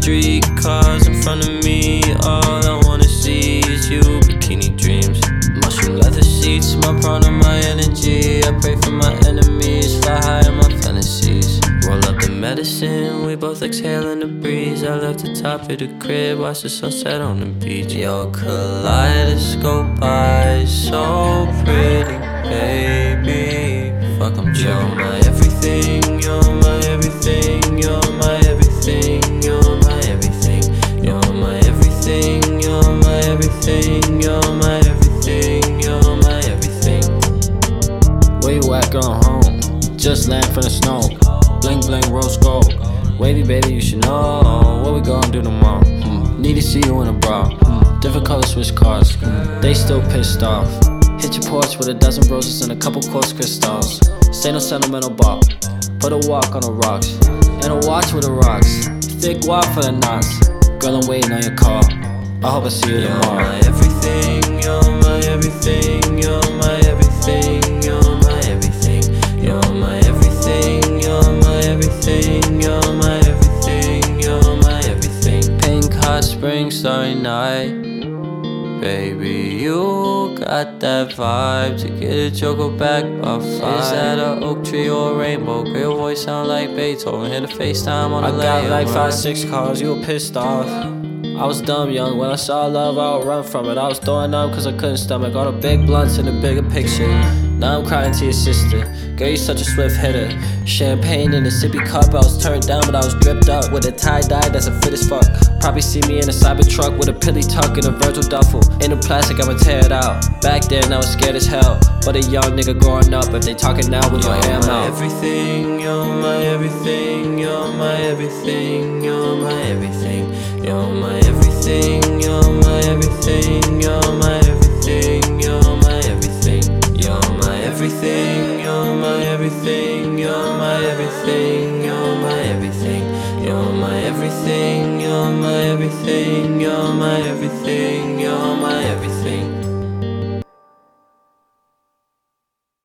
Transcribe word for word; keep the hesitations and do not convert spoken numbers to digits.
street cars in front of me. All I wanna see is you, bikini dreams. Mushroom leather seats, my prana, my energy. I pray for my enemies, fly high in my fantasies. Roll up the medicine, we both exhale in the breeze. I left the top of the crib, watch the sunset on the beach. Your kaleidoscope eyes, so pretty, baby. Fuck, I'm tripping. You're my everything, you're my everything, you're my everything, you're my everything, you're my everything, you're my everything, you're my everything, you're my everything. Where you at, girl? Home. Just land from the snow. Bling bling, rose gold. Wavy baby, you should know what we gonna do tomorrow. Mm. Need to see you in a bra. Mm. Different colors, switch cars. Mm. They still pissed off. Hit your porch with a dozen roses and a couple quartz crystals. Say no sentimental bop. Put a walk on the rocks and a watch with the rocks. Thick wad for the knots. Girl, I'm waiting on your call. I hope I see you tomorrow. You're my everything, you're my everything, you're my everything, you're my everything, you're my everything, you're my everything, you're my everything, you're my everything. Pink hot spring starry night. Baby, you got that vibe to get a joker back by five. Is that an oak tree or a rainbow? Girl, your voice sound like Beethoven. Hit a FaceTime on the I got like five, six cars, you were pissed off. I was dumb young, when I saw love I would run from it. I was throwing up cause I couldn't stomach all the big blunts in the bigger picture. Now I'm crying to your sister, girl you such a swift hitter. Champagne in a sippy cup, I was turned down but I was dripped up. With a tie-dye that's a fit as fuck. Probably see me in a Cybertruck with a pilly tuck and a Virgil duffel. In the plastic I'ma tear it out. Back then I was scared as hell, but a young nigga growing up. If they talking now with my hair out. Everything, you're my everything, you're my everything, you're my everything, you're my everything, you're my everything, you're my everything, you're my everything, you're my everything, you're my everything, you're my everything, you're my everything, you're my everything, you're my everything, you're my everything, you're my everything.